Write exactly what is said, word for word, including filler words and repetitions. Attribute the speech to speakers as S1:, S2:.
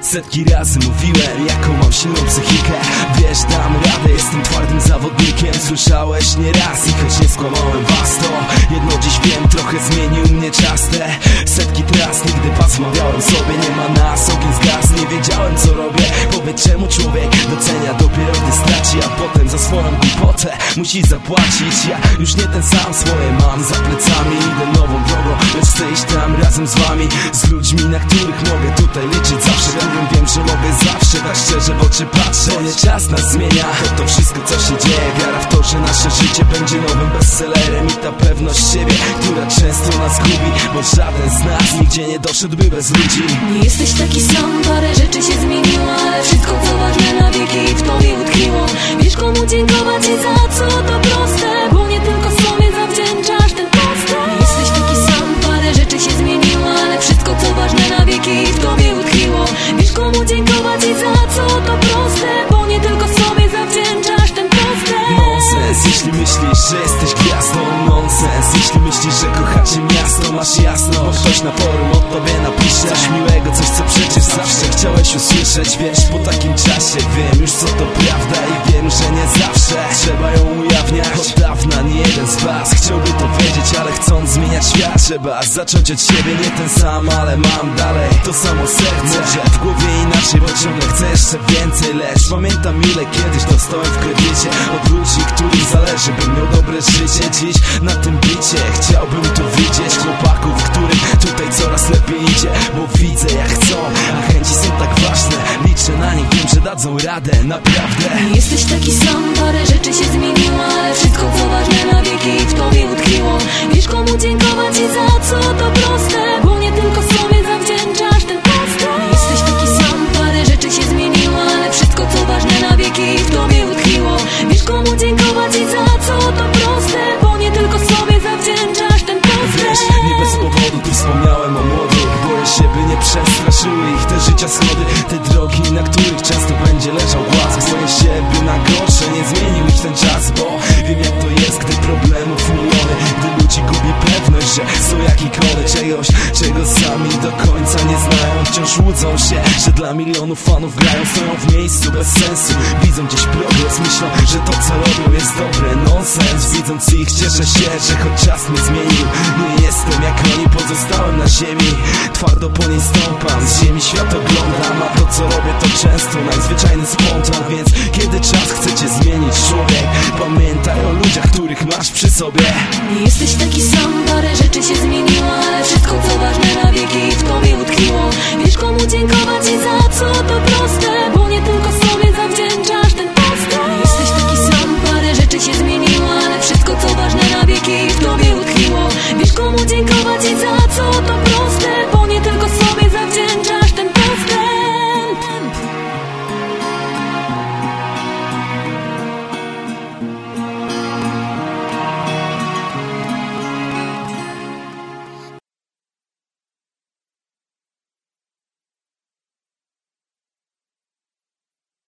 S1: Setki razy mówiłem, jaką mam silną psychikę. Wiesz, dam radę, jestem twardym zawodnikiem. Słyszałeś nieraz i choć nie skłamałem was, to jedno dziś wiem, trochę zmienił mnie czas. Te setki tras, nigdy pas mawiałem sobie, nie ma nas, ogień zgasł. Nie wiedziałem co robię, powiedz czemu człowiek docenia dopiero gdy straci, a potem za swoją głupotę musi zapłacić. Ja już nie ten sam, swoje mam za plecami, idę nową drogą, lecz chcę iść tam razem z wami, z ludźmi, na których mogę tutaj liczyć zawsze, którym wiem, że mogę zawsze tak szczerze w oczy patrzeć. Bo nie czas nas zmienia, to to wszystko co się dzieje, wiara w to, że nasze życie będzie nowym bestsellerem i ta pewność siebie, która często nas gubi, bo żaden z nas nigdzie nie doszedłby bez ludzi.
S2: Nie jesteś taki sam, parę rzeczy się zmieniło, ale wszystko co ważne na wieki w tobie utkwiło. Wiesz komu dziękować i za co, to proste, bo nie tylko sobie zawdzięczasz ten postęp. Nie jesteś taki sam, parę rzeczy się zmieniło, ale wszystko co ważne na wieki w tobie utkwiło. Wiesz komu dziękować i za co, to proste, bo nie tylko sobie zawdzięczasz ten postęp.
S1: Nonsens, jeśli myślisz, że jesteś gwiazdą. Nonsens, jeśli myślisz, że kochacie miasto. Masz jasno, bo ktoś na forum o tobie napisze coś miłego, coś co przecież zawsze chciałeś usłyszeć. Wiesz, po takim czasie wiem już co to prawda i wiem, że nie zawsze trzeba ją ujawniać. Od dawna nie jeden z was chciałby to wiedzieć, ale chcąc zmieniać świat trzeba zacząć od siebie. Nie ten sam, ale mam dalej to samo serce. Może w głowie inaczej, bo ciągle chcę jeszcze więcej, lecz pamiętam ile kiedyś dostałem w kredycie od ludzi, którym zależy, bym miał dobre życie. Dziś na tym bicie chciałbym tu widzieć chłopaków, którym tutaj coraz lepiej idzie, bo widzę jak chcą, a chęci są tak ważne. Liczę na nich, wiem, że dadzą radę, naprawdę.
S2: Nie jesteś taki sam, parę rzeczy się zmieniło, ale wszystko co ważne na wieki w tobie utkwiło. Wiesz komu dziękować i za co, to proste, bo nie tylko sobie zawdzięczasz ten postęp. Nie jesteś taki sam, parę rzeczy się zmieniło, ale wszystko co ważne na wieki w tobie utkwiło. Wiesz komu dziękować i za co, to proste, bo nie tylko sobie zawdzięczasz ten postęp.
S1: Wiesz, nie bez powodu tu wspomniałem o młodych, boję się by nie przestraszyły ich te życia schody, te drogi, na których często będzie leżał głaz. Boję się by na gorsze nie zmienił ich ten czas, bo wiem jak to jest, gdy problemów miliony, gdy ludzi gubi pewność, że są jak ikony czegoś, czego sami do końca nie znają. Wciąż łudzą się, że dla milionów fanów grają, stoją w miejscu bez sensu, widzą gdzieś progres, myślą, że to co robią jest dobre. Nonsens, widząc ich cieszę się, że choć czas mnie zmienił, nie jestem jak oni, pozostałem na ziemi, twardo po niej stąpam, z ziemi świat oglądam, a to co robię to często najzwyczajny spontan. Więc kiedy czas chcecie zmienić człowiek, pamiętaj o ludziach, których masz przy sobie.
S2: Nie jesteś taki sam, parę rzeczy się zmieniło, ale wszystko co ważne na wieki w tobie utkwiło. Wiesz komu dziękować i za co, to proste, bo nie tylko sobie zawdzięczasz ten postęp. Nie jesteś taki sam, parę rzeczy się zmieniło, ale wszystko co ważne na wieki w tobie utkwiło. Wiesz komu dziękować i za co,